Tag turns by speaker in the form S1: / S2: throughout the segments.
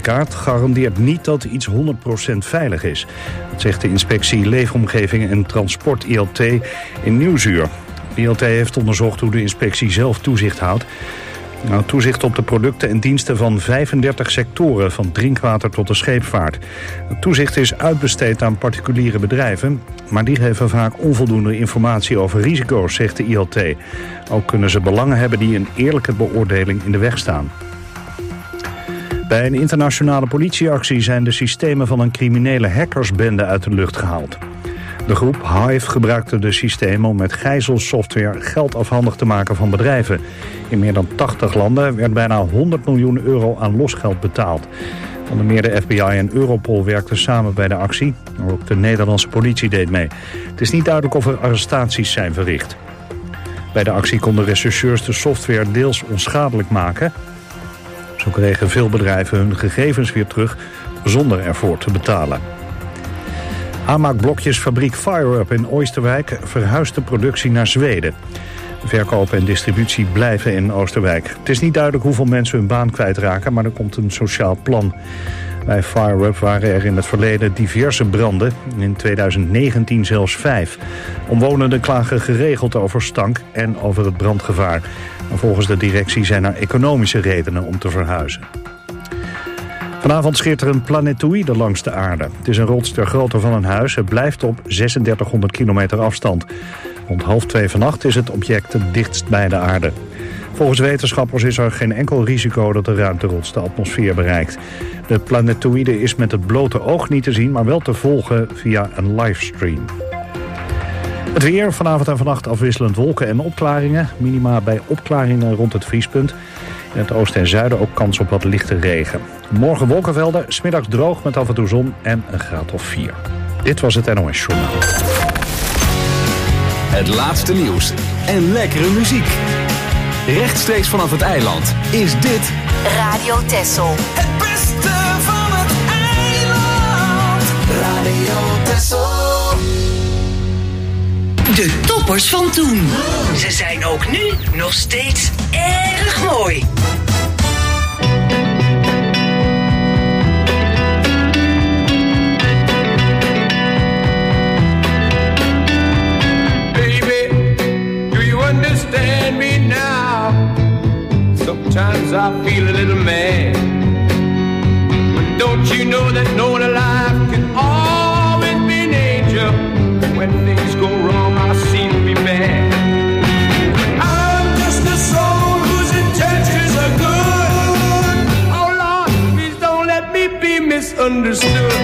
S1: certificaat garandeert niet dat iets 100% veilig is. Dat zegt de inspectie Leefomgeving en Transport ILT in Nieuwsuur. ILT heeft onderzocht hoe de inspectie zelf toezicht houdt. Toezicht op de producten en diensten van 35 sectoren, van drinkwater tot de scheepvaart. Het toezicht is uitbesteed aan particuliere bedrijven, maar die geven vaak onvoldoende informatie over risico's, zegt de ILT. Ook kunnen ze belangen hebben die een eerlijke beoordeling in de weg staan. Bij een internationale politieactie zijn de systemen van een criminele hackersbende uit de lucht gehaald. De groep Hive gebruikte de systemen om met gijzelsoftware geld afhandig te maken van bedrijven. In meer dan 80 landen werd bijna 100 miljoen euro aan losgeld betaald. Onder meer de FBI en Europol werkten samen bij de actie. Ook de Nederlandse politie deed mee. Het is niet duidelijk of er arrestaties zijn verricht. Bij de actie konden rechercheurs de software deels onschadelijk maken. Zo kregen veel bedrijven hun gegevens weer terug zonder ervoor te betalen. Aanmaakblokjesfabriek FireUp in Oosterwijk verhuist de productie naar Zweden. Verkoop en distributie blijven in Oosterwijk. Het is niet duidelijk hoeveel mensen hun baan kwijtraken, maar er komt een sociaal plan. Bij FireUp waren er in het verleden diverse branden, in 2019 zelfs 5. Omwonenden klagen geregeld over stank en over het brandgevaar. Maar volgens de directie zijn er economische redenen om te verhuizen. Vanavond scheert er een planetoïde langs de aarde. Het is een rots ter grootte van een huis. Het blijft op 3600 kilometer afstand. Rond 1:30 vannacht is het object het dichtst bij de aarde. Volgens wetenschappers is er geen enkel risico dat de ruimterots de atmosfeer bereikt. De planetoïde is met het blote oog niet te zien, maar wel te volgen via een livestream. Het weer, vanavond en vannacht afwisselend wolken en opklaringen. Minima bij opklaringen rond het vriespunt. In het oosten en zuiden ook kans op wat lichte regen. Morgen wolkenvelden, 's middags droog met af en toe zon en een graad of 4. Dit was het NOS Journaal.
S2: Het laatste nieuws en lekkere muziek. Rechtstreeks vanaf het eiland is dit
S3: Radio Texel.
S4: Het beste van het eiland. Radio Texel.
S3: De toppers van toen. Ze zijn ook nu nog steeds erg mooi.
S5: Baby, do you understand me now? Sometimes I feel a little mad. But don't you know that no one alive can always be an angel? When things go wrong, I seem to be bad. I'm just a soul whose intentions are good. Oh Lord, please don't let me be misunderstood.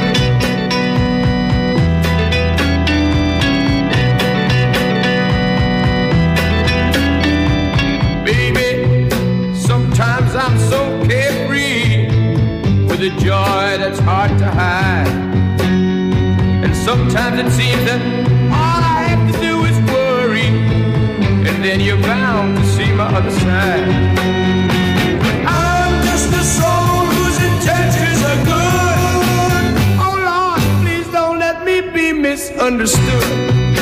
S5: Baby, sometimes I'm so carefree with a joy that's hard to hide. And sometimes it seems that all I have to do is worry, and then you're bound to see my other side. I'm just a soul whose intentions are good. Oh Lord, please don't let me be misunderstood.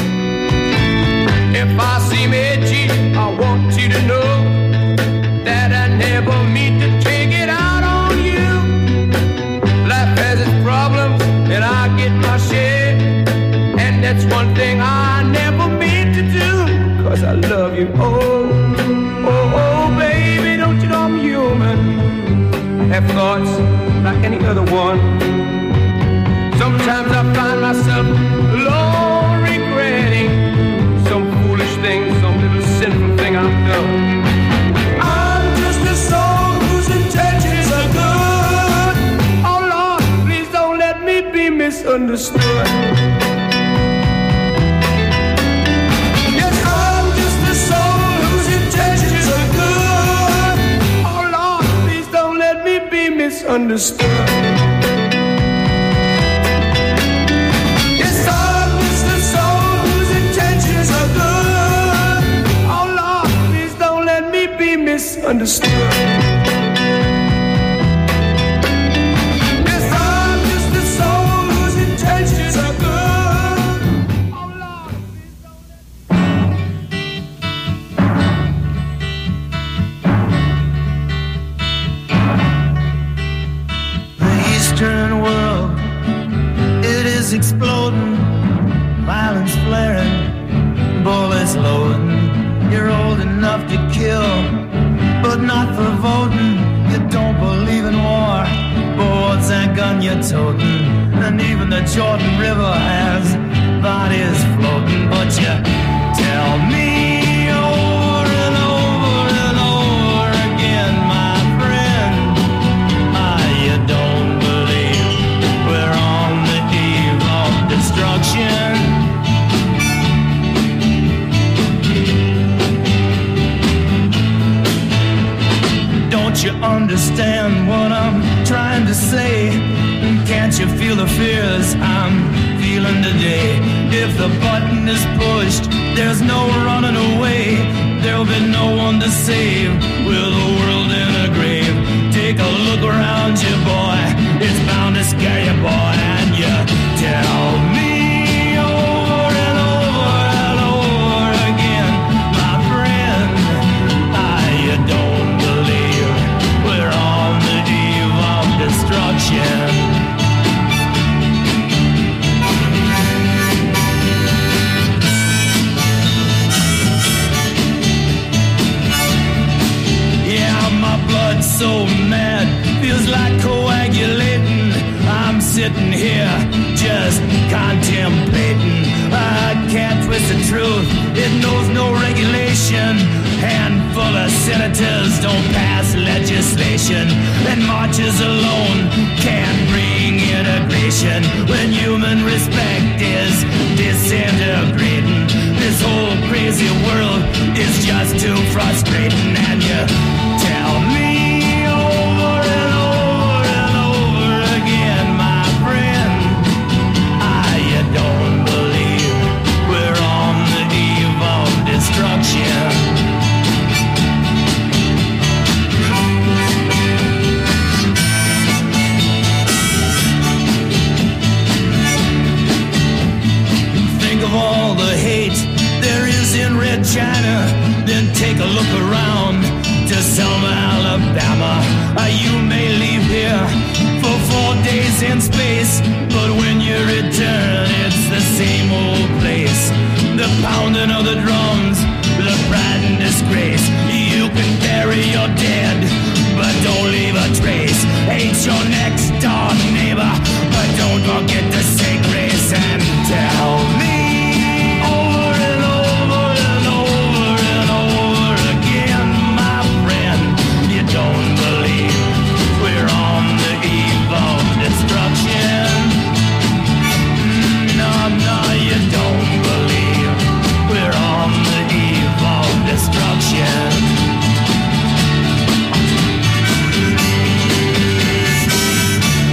S5: If I seem edgy, I want you to know that I never mean to take it out on you. Life has its problems, and I get my share. And that's one thing I never mean to do, 'cause I love you. Oh, oh, oh, baby, don't you know I'm human? Have thoughts like any other one. Sometimes I find myself alone regretting some foolish thing, some little sinful thing I've done. I'm just a soul whose intentions are good. Oh Lord, please don't let me be misunderstood. Yes, I'm just a soul whose intentions are good. Oh Lord, please don't let me be misunderstood. Yes, I'm just a soul whose intentions are good. Oh Lord, please don't let me be misunderstood. Yes, I'm just a soul whose intentions are good. Oh Lord, please don't let
S6: Western world, it is exploding, violence flaring, bullets loading. You're old enough to kill, but not for voting. You don't believe in war, but what's that gun you're toting? And even the Jordan River has bodies floating. But you tell me over and over and over again, my friend, you don't believe we're on the eve of destruction. Don't you understand what I'm trying to say? Can't you feel the fears I'm feeling today? If the button is pushed, there's no running away. There'll be no one to save with the world in a grave. Take a look around you, boy. It's bound to scare you, boy. And you tell me over and over and over again, my friend, you don't believe we're on the eve of destruction. So mad, feels like coagulating. I'm sitting here just contemplating. I can't twist the truth, it knows no regulation. Handful of senators don't pass legislation, and marches alone can't bring integration. When human respect is disintegrating, this whole crazy world is just too frustrating. And you tell me don't believe we're on the eve of destruction. Think of all the hate there is in Red China, then take a look around to Selma, Alabama. You may leave here for 4 days in space, but when you return, it's the same old place. The pounding of the drums, the pride and disgrace. You can bury your dead, but don't leave a trace. Hate your next door neighbor, but don't forget to say grace. And tell me over and over and over and over again, my friend, you don't believe we're on the eve of destruction. No, you don't believe we're on the eve of destruction.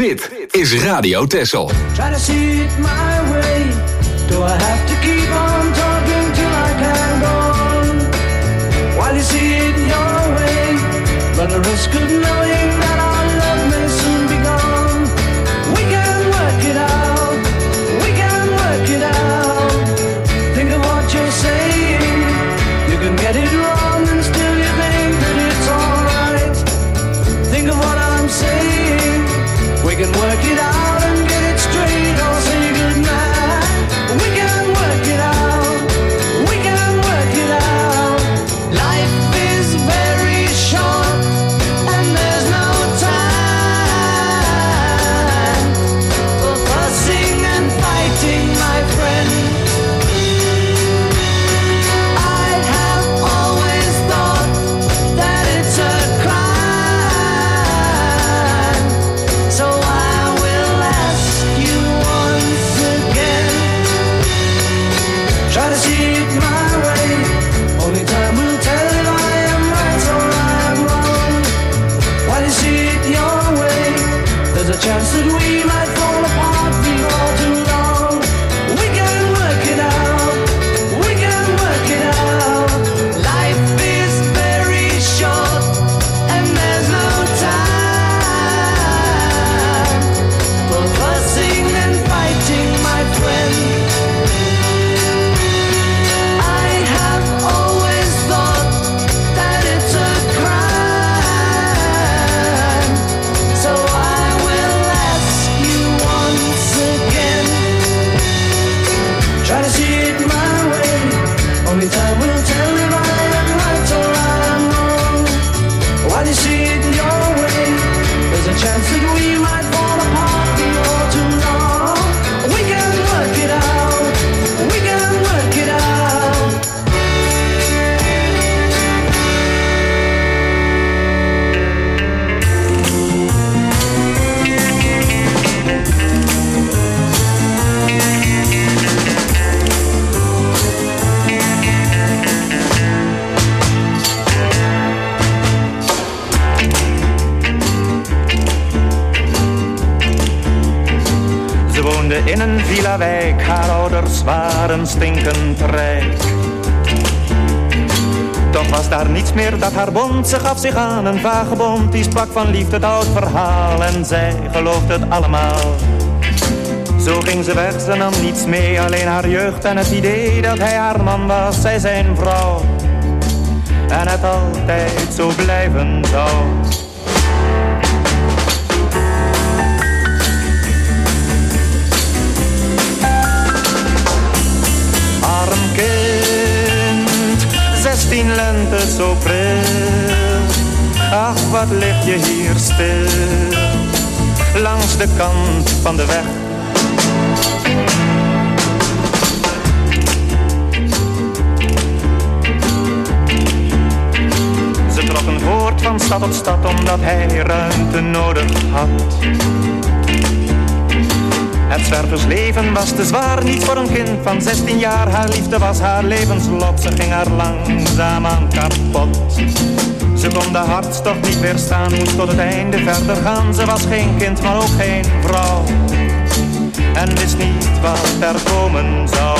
S2: Dit is Radio Texel.
S4: Try to see it my way. Do I have to keep on talking till I can go on? While you see it your way, run the risk of knowing that our love may soon be gone. We can work it out. We can work it out. Think of what you're saying. You can get it wrong and still you think that it's alright. Think of what I'm saying. We can work it out and get it straight or say goodnight. We can work it out. We can work it out. Life is very short and there's no time for fussing and fighting, my friend. I have always thought that it's a crime. So I will ask you once again. Try to see it my way. Only time will tell if I am right or I am wrong. While you see it your way, there's a chance that we might fall apart before too long. We can work it out. We can work it out. Life is very short and there's no time for fussing and fighting, my friend. I have always thought that it's a crime. So I will ask you once again. Try to see it my way. Only time will tell if I am right or I am wrong. While you see it your way, there's a chance that we might fall apart before too long. We can work it out. We can work it out.
S7: Ze woonde in een villa-wijk, haar ouders waren stinkend rijk. Toch was daar niets meer dat haar bond, ze gaf zich aan een vagebond. Die sprak van liefde, het oud verhaal, en zij geloofde het allemaal. Zo ging ze weg, ze nam niets mee, alleen haar jeugd en het idee dat hij haar man was, zij zijn vrouw. En het altijd zo blijven zou. Arm kind, 16 lente zo pril. Ach, wat lig je hier stil, langs de kant van de weg. Ze trokken voort van stad tot stad, omdat hij ruimte nodig had. Het zwerversleven was te zwaar, niet voor een kind van 16 jaar. Haar liefde was haar levenslot, ze ging haar langzaamaan kapot. Ze kon de hartstocht niet weerstaan, moest tot het einde verder gaan. Ze was geen kind, maar ook geen vrouw, en wist niet wat er komen zou.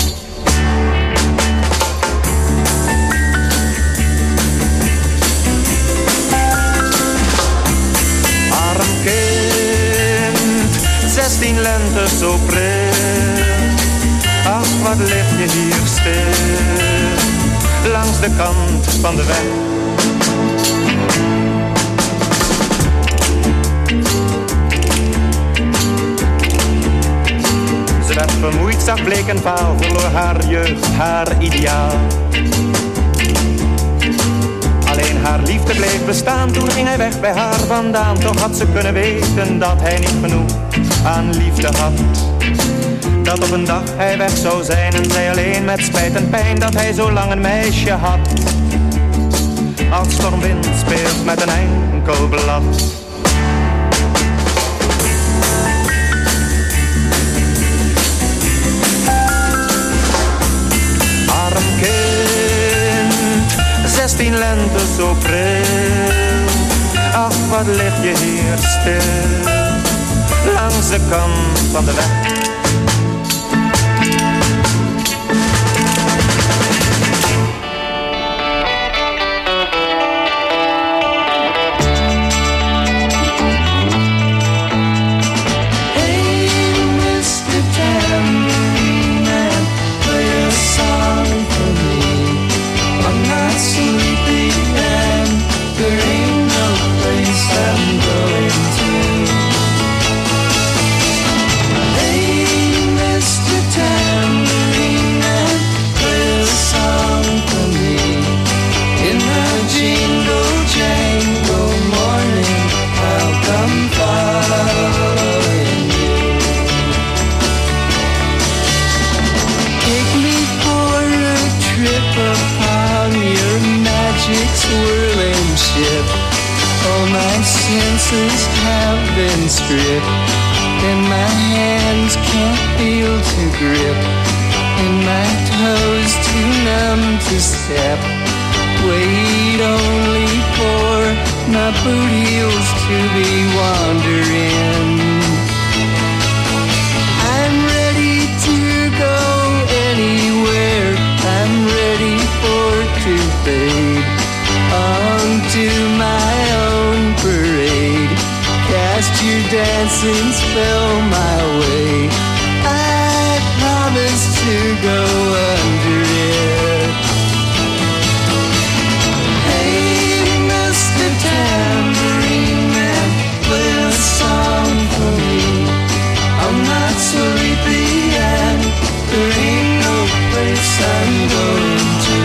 S7: Arm kind, 16 lente zo pril. Ach, wat lig je hier stil, langs de kant van de weg. Ze werd vermoeid, zag bleek en vaal, verloor haar jeugd, haar ideaal. Alleen haar liefde bleef bestaan, toen ging hij weg bij haar vandaan. Toch had ze kunnen weten dat hij niet genoeg aan liefde had. Dat op een dag hij weg zou zijn en zij alleen met spijt en pijn dat hij zo lang een meisje had. Als stormwind speelt met een enkel blad. Arm kind, 16 lente zo pril. Ach, wat lig je hier stil, de kant van de weg.
S4: Senses have been stripped, and my hands can't feel to grip, and my toes too numb to step. Wait only for my boot heels to be wandering. I'm ready to go anywhere, I'm ready for to fade onto my own parade. Cast your dancing spell my way. I promise to go under it. Hey, Mr. Tambourine Man, play a song for me. I'm not sleepy and there ain't no place I'm going to.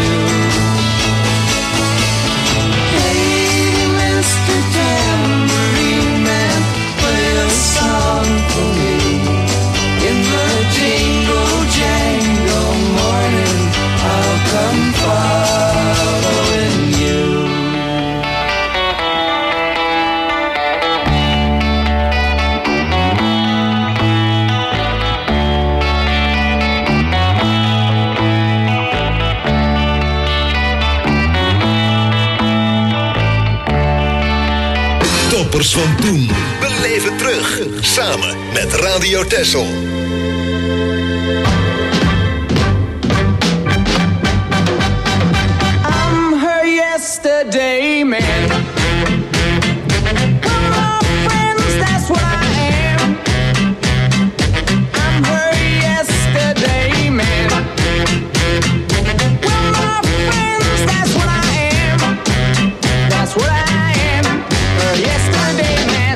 S4: Tambourine Man, play a song for me. In the jingle jangle morning, I'll come following you.
S8: Toppers van toen. Beleef het terug. Samen met Radio Texel.
S4: I'm her yesterday man. We're my friends, that's what I am. I'm her yesterday man. We're my friends, that's what I am. That's what I am. Yesterday man.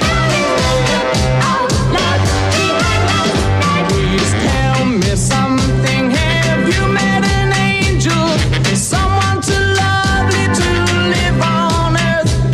S4: Please tell me something. Have you met an angel? Someone too lovely to live on earth?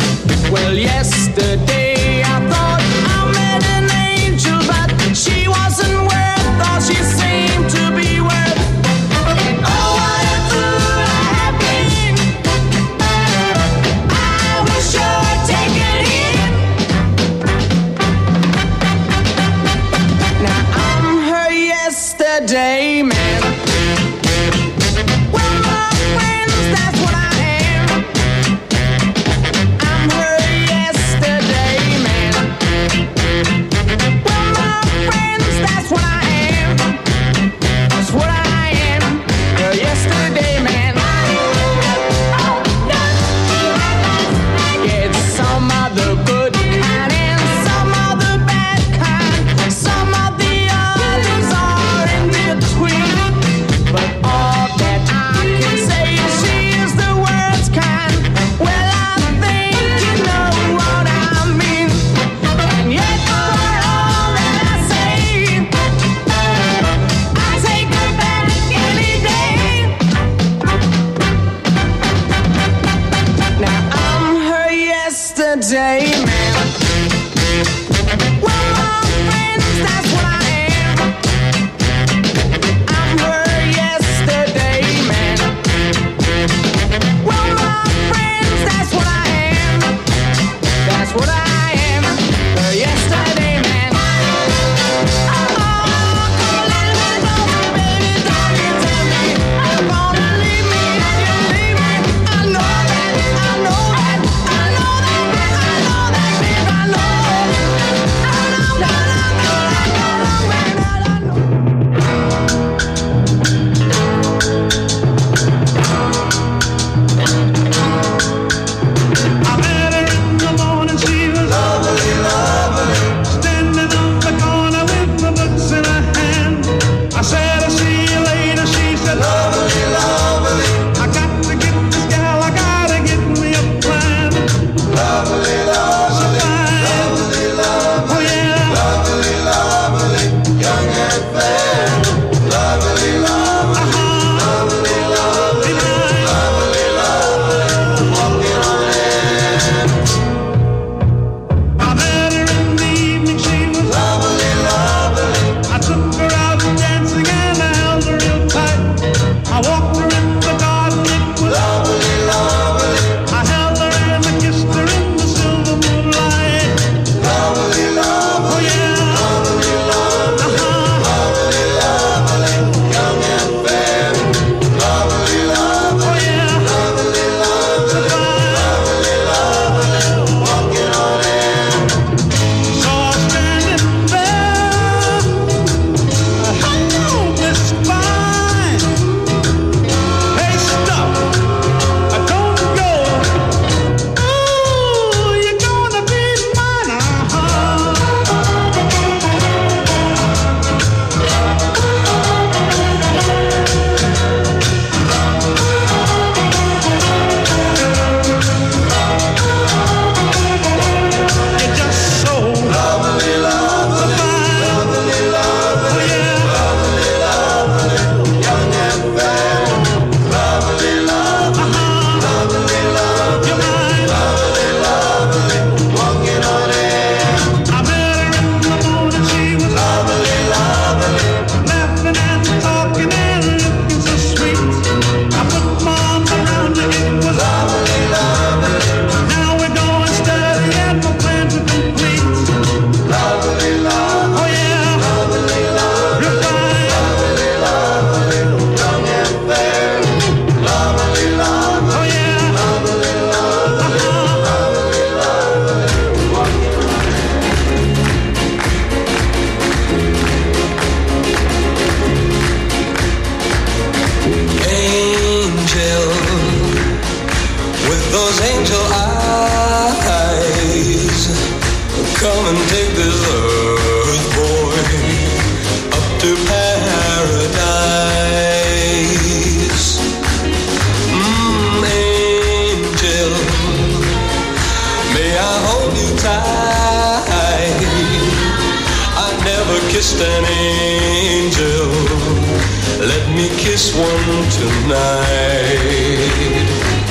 S9: just an angel. Let me kiss one tonight.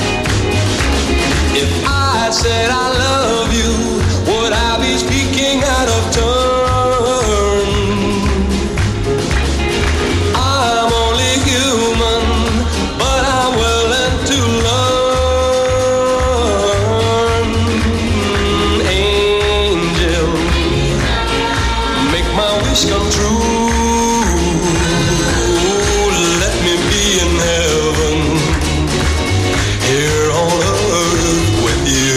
S9: If I said I love you, would I be speaking out of turn? I'm only human, but I'm willing to learn. Angel, make my wish come true. Let me be in heaven, here on earth with you.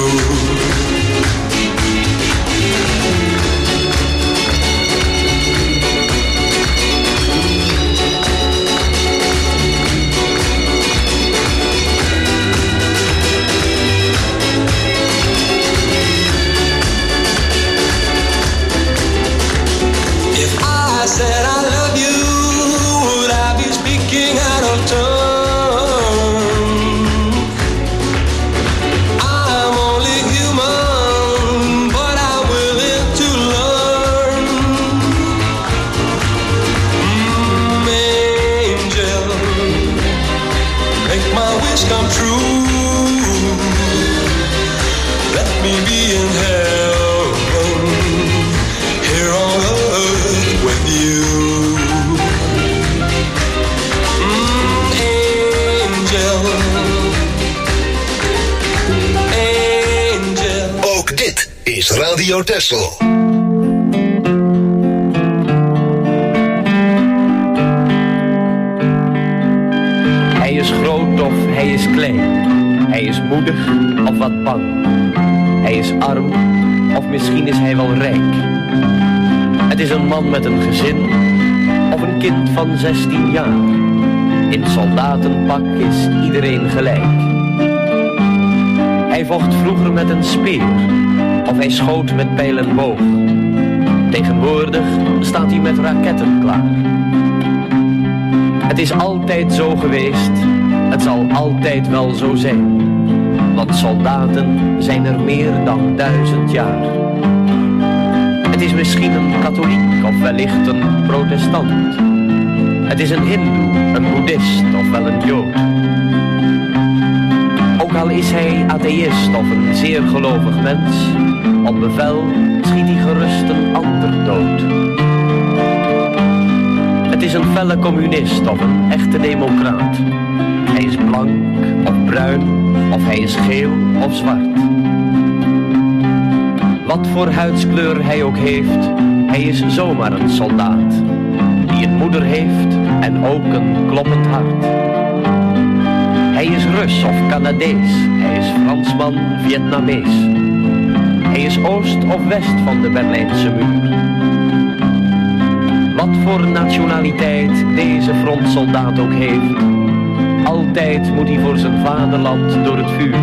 S9: If I said I love you, would I be speaking out of turn? I'm only human, but I'm willing to learn. Angel, make my wish come true. Let me be in heaven, here on earth with you. Angel, angel.
S8: Ook dit is Radio Texel.
S10: Hij is groot of hij is klein. Hij is moedig of wat bang. Hij is arm of misschien is hij wel rijk. Het is een man met een gezin of een kind van 16 jaar. In soldatenpak is iedereen gelijk. Hij vocht vroeger met een speer of hij schoot met pijl en boog. Tegenwoordig staat hij met raketten klaar. Het is altijd zo geweest, het zal altijd wel zo zijn. Want soldaten zijn er meer dan 1000 jaar. Het is misschien een katholiek of wellicht een protestant. Het is een hindoe, een boeddhist of wel een jood. Ook al is hij atheïst of een zeer gelovig mens, op bevel schiet hij gerust een ander dood. Het is een felle communist of een echte democraat. Hij is blank of bruin of hij is geel of zwart. Wat voor huidskleur hij ook heeft, hij is zomaar een soldaat. Die een moeder heeft en ook een kloppend hart. Hij is Rus of Canadees, hij is Fransman, Vietnamees. Hij is oost of west van de Berlijnse muur. Wat voor nationaliteit deze frontsoldaat ook heeft, altijd moet hij voor zijn vaderland door het vuur.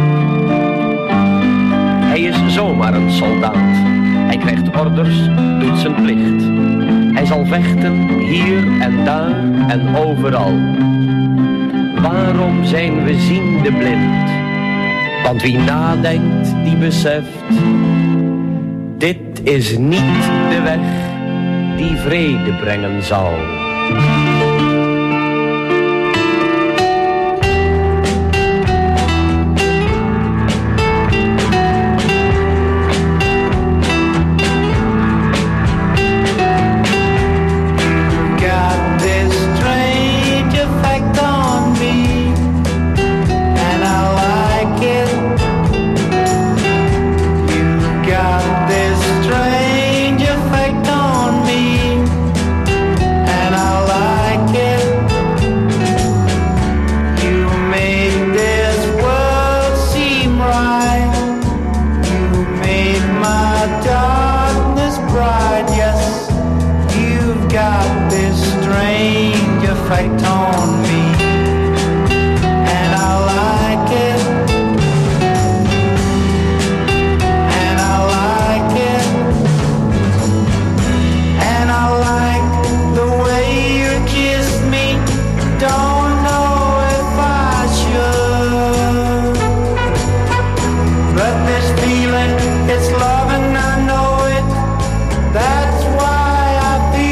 S10: Hij is zomaar een soldaat, hij krijgt orders, doet zijn plicht. Hij zal vechten hier en daar en overal. Waarom zijn we ziende blind? Want wie nadenkt, die beseft, dit is niet de weg die vrede brengen zal.
S4: It's love and I know it. That's why I feel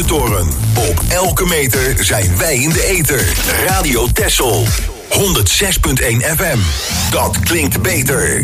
S8: Vuurtoren. Op elke meter zijn wij in de ether. Radio Texel. 106.1 FM. Dat klinkt beter.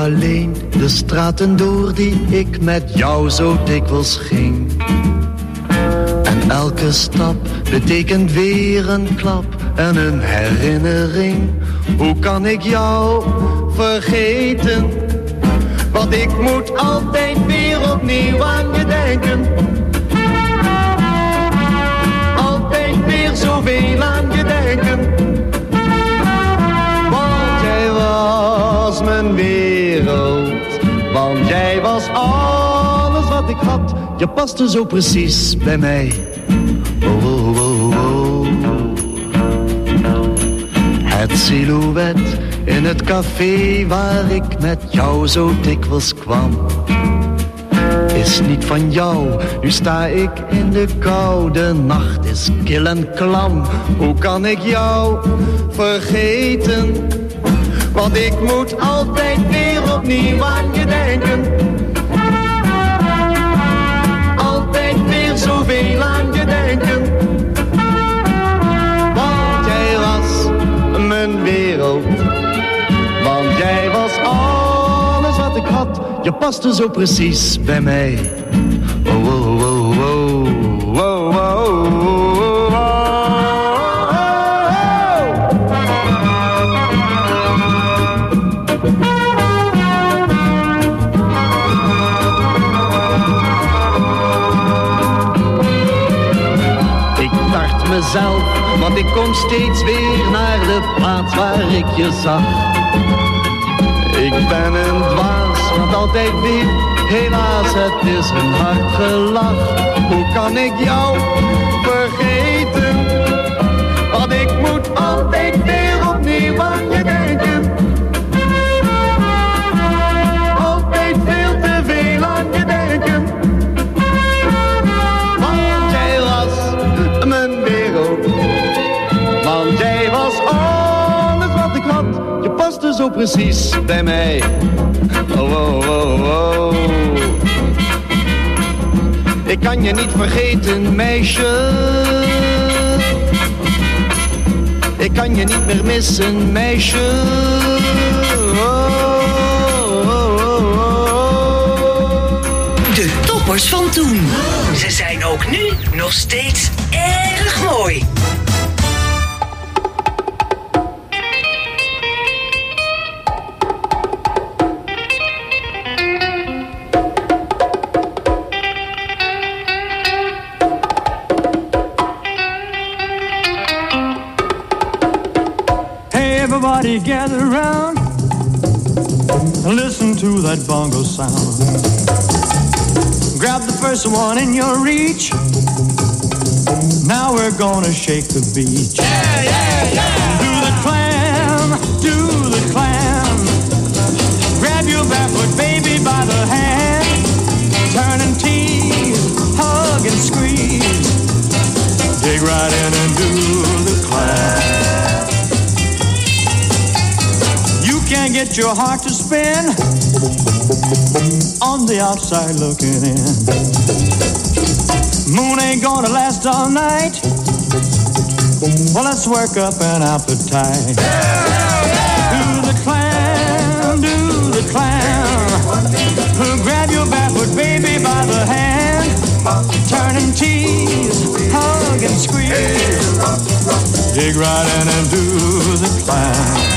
S11: alleen de straten door die ik met jou zo dikwijls ging. En elke stap betekent weer een klap en een herinnering. Hoe kan ik jou vergeten? Want ik moet altijd weer opnieuw aan je denken. Altijd weer zoveel aan je denken. Want jij was mijn wereld. Want jij was alles wat ik had. Je paste zo precies bij mij. Oh, oh, oh, oh. Het silhouet in het café waar ik met jou zo dikwijls kwam, is niet van jou. Nu sta ik in de kou, de nacht is kil en klam. Hoe kan ik jou vergeten? Want ik moet altijd weer opnieuw aan je denken. Altijd weer zoveel aan je denken. Want jij was mijn wereld. Want jij was alles wat ik had. Je paste zo precies bij mij. Oh, oh, oh, oh, oh, oh, oh. Mezelf, want ik kom steeds weer naar de plaats waar ik je zag. Ik ben een dwaas, want altijd weer, helaas het is een hard gelach. Hoe kan ik jou vergeten? Want ik moet altijd weer opnieuw aan je denken. Altijd veel te veel aan je denken. Want jij was mijn wereld. Want jij was alles wat ik had. Je paste zo precies bij mij. Oh, oh, oh, oh. Ik kan je niet vergeten, meisje. Ik kan je niet meer missen, meisje.
S3: De toppers van toen. Ze zijn ook nu nog steeds erg mooi.
S12: Hey, everybody gather around. Listen to that bongo sound. Grab the first one in your reach. Now we're gonna shake the beach. Yeah, yeah, yeah. Do the clam, do the clam. Grab your barefoot baby by the hand. Turn and tease, hug and squeeze. Dig right in and do the clam. You can't get your heart to spin on the outside looking in. Moon ain't gonna last all night. Well, let's work up an appetite. Do the clam, do the clam. Grab your barefoot baby by the hand. Turn and tease, hug and squeeze. Dig right in and do the clam.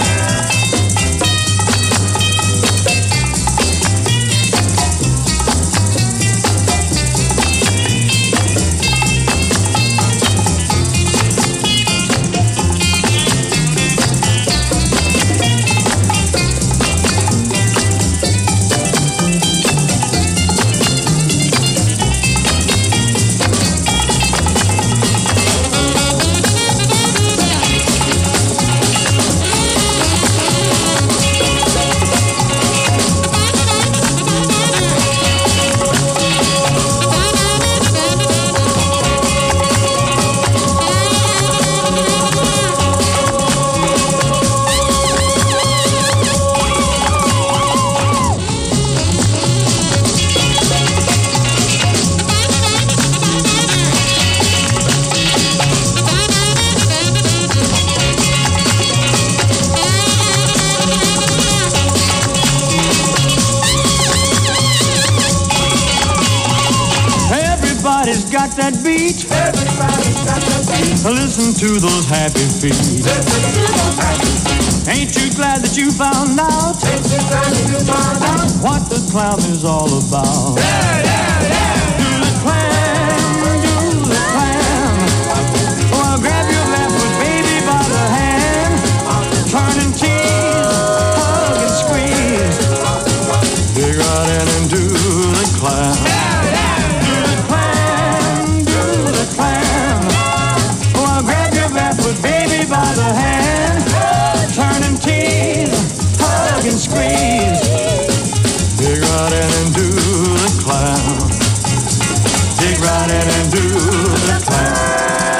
S12: got that beat. Everybody's got that beat. Listen to those happy feet. Listen to those happy feet. Ain't you glad that you found out? Ain't you glad that you found out what the clown is all about? Yeah, yeah, yeah. Do the clam, do the clam. Well, grab your left foot, baby, by the hand. Turn and tease, hug and squeeze. Dig right in and do the clam. Do the clam, do the clam. Well, grab your left foot, baby, by the hand. Turn and tease, hug and squeeze. Dig right in and do the clown. Dig right in and do the clown.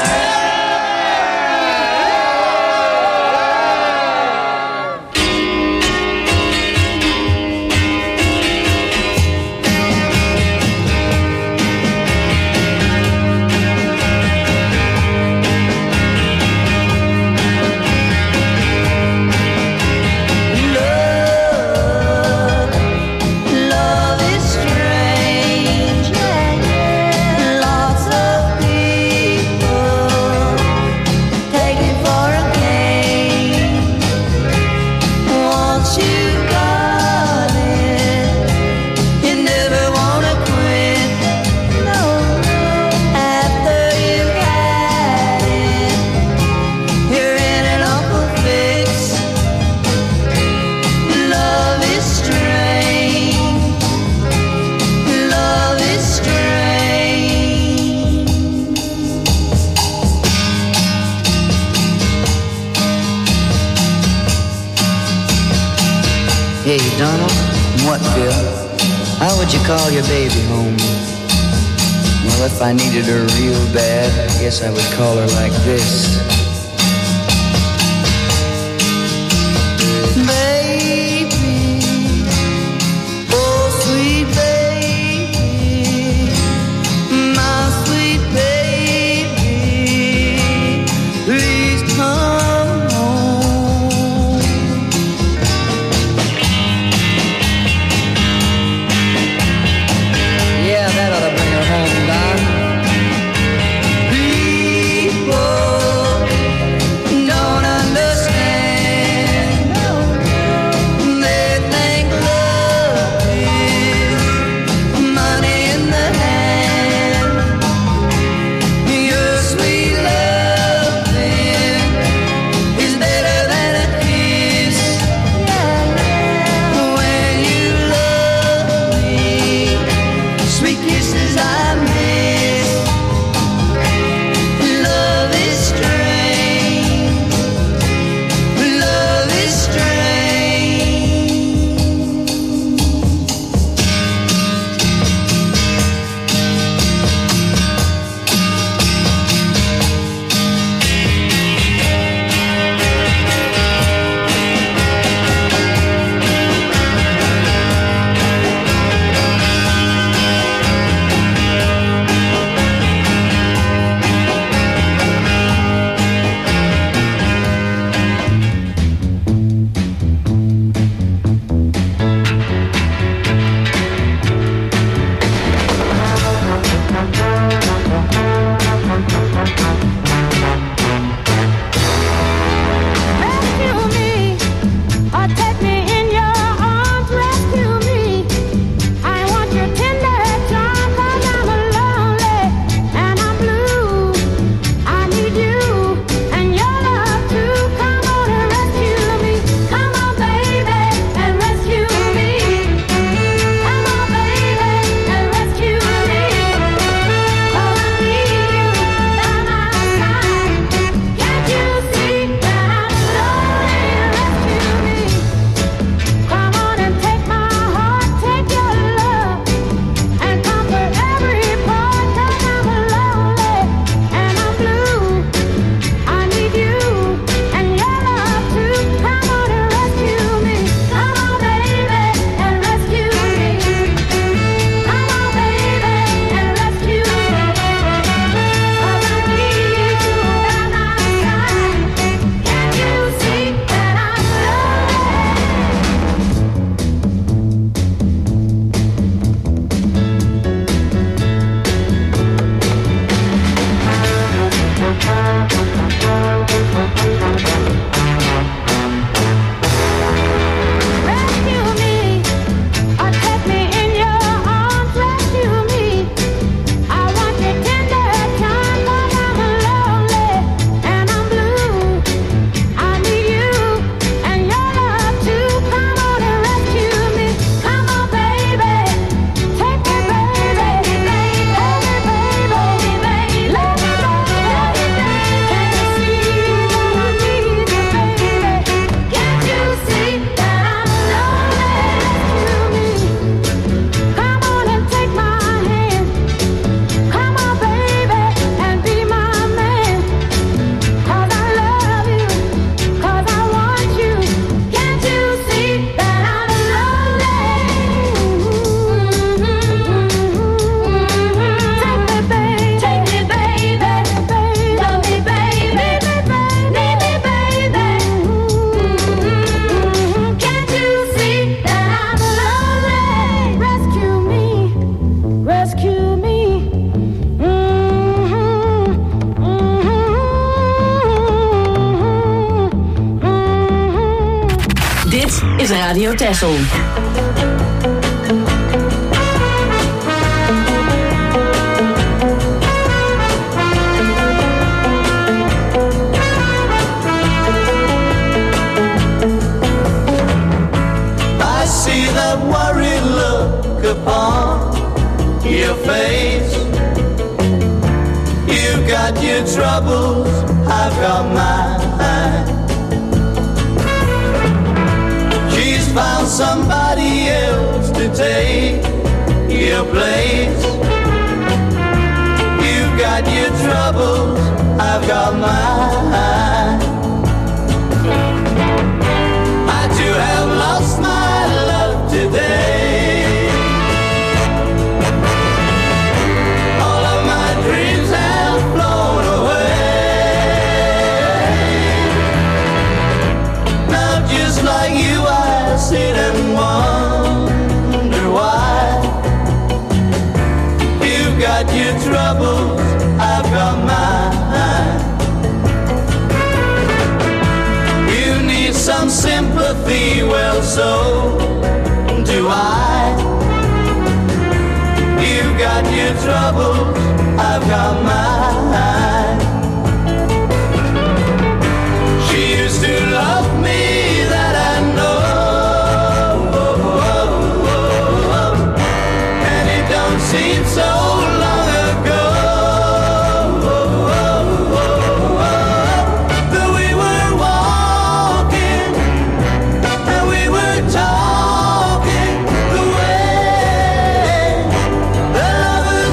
S13: Hey, Donald. What, Bill? How would you call your baby home? Well, if I needed her real bad, I guess I would call her like this. Baby, oh sweet baby, my sweet baby, please come home. Yeah, that ought to bring her home, Don. People
S14: Texel.
S15: I see that worried look upon your face. You've got your troubles, I've got mine. She's found somebody else to take your place. You've got your troubles, I've got mine. I too have lost my love today. All of my dreams have flown away. Now just like you I sit and wonder why. You've got your troubles, I've got mine. You need some sympathy, well so do I. You've got your troubles, I've got mine. She used to love me, that I know. And it don't seem so long ago that we were walking and we were talking the way that lovers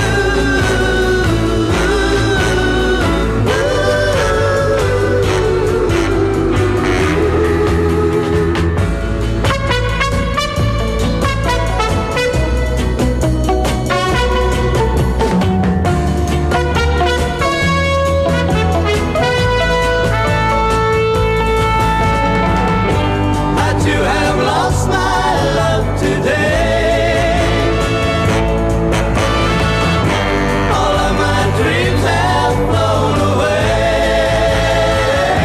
S15: I too have lost my love today. All of my dreams have flown away.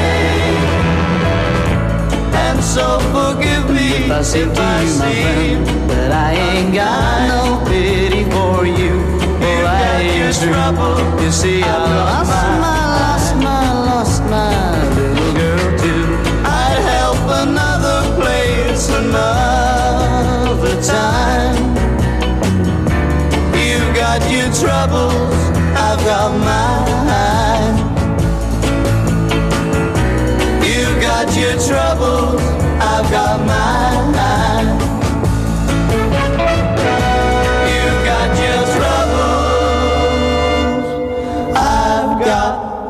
S15: And so forgive me
S11: If I say to you, my friend, that I ain't got no pity for you. Oh, I ain't true. You see, I lost my little girl too.
S15: I'd help another place another time. You've got your troubles, I've got mine. You've got your troubles, I've got mine. You've got your troubles, I've got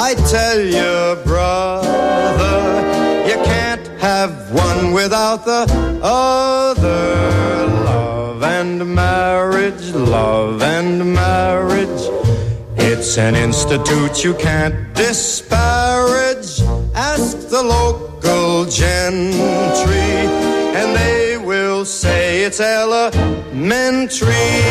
S14: I tell you, brother, you can't have one without the other. Love and marriage, love and marriage. It's an institute you can't disparage. Ask the local gentry, and they will say it's elementary.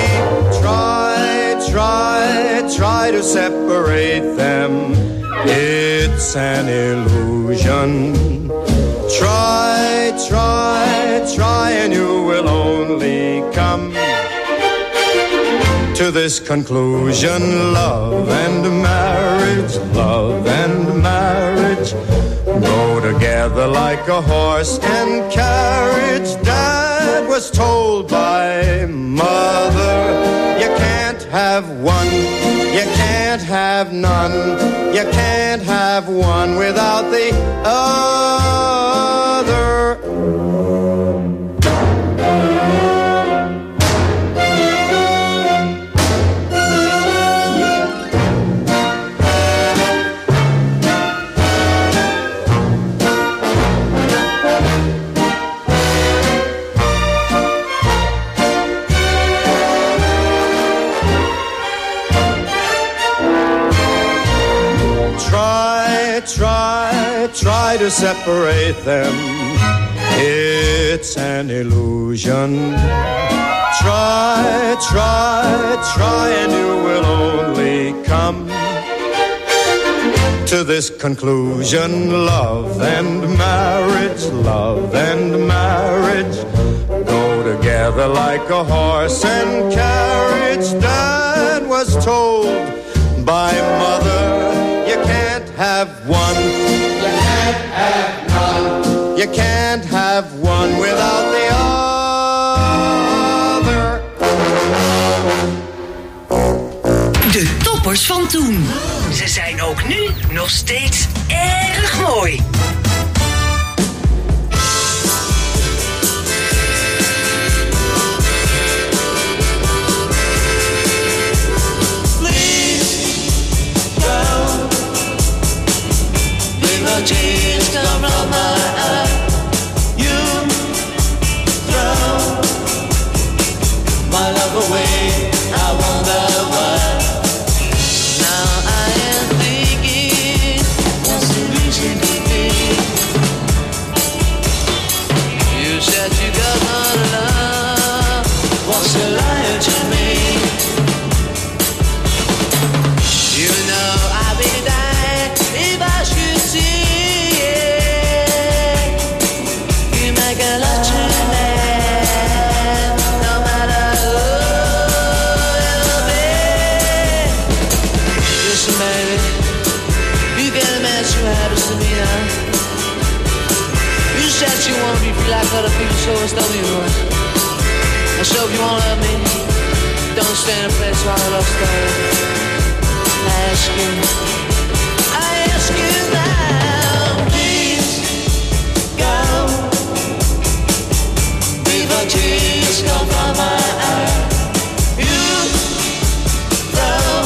S14: Try to separate them. It's an illusion. Try, and you will only come to this conclusion. Love and marriage go together like a horse and carriage. Dad was told by mother, you can't have one, you can't have none, you can't have one without the other. Try to separate them. It's an illusion. Try, and you will only come to this conclusion. Love and marriage go together like a horse and carriage. Dad was told by mother, you can't have one, you can't have none, you can't have one without the other.
S3: De toppers van toen. Ze zijn ook nu nog steeds erg mooi.
S15: Tears come from my eye. You throw my love away. I wonder why. Now I am thinking, what's the reason to be? You said you got my love. What's the lie to me? You know I'd be dying if I should see. You wanna be free like other people, so it's not me one. And so if you wanna love me, don't stand in place while I love story. I ask you now, please go. Before tears come from my eye. You throw.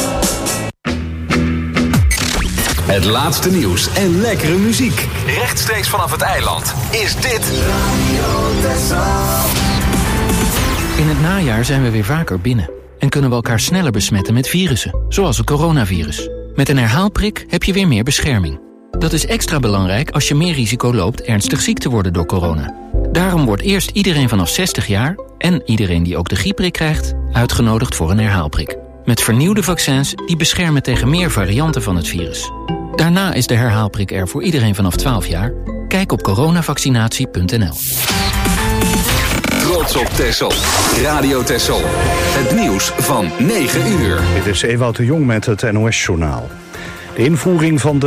S2: Het laatste nieuws en lekkere muziek. Rechtstreeks vanaf het eiland is dit
S16: In het najaar zijn we weer vaker binnen en kunnen we elkaar sneller besmetten met virussen, zoals het coronavirus. Met een herhaalprik heb je weer meer bescherming. Dat is extra belangrijk als je meer risico loopt ernstig ziek te worden door corona. Daarom wordt eerst iedereen vanaf 60 jaar en iedereen die ook de griepprik krijgt uitgenodigd voor een herhaalprik. Met vernieuwde vaccins die beschermen tegen meer varianten van het virus. Daarna is de herhaalprik er voor iedereen vanaf 12 jaar. Kijk op coronavaccinatie.nl.
S2: Trots op Texel. Radio Texel. Het nieuws van 9 uur.
S1: Dit is Ewout de Jong met het NOS-journaal. De invoering van de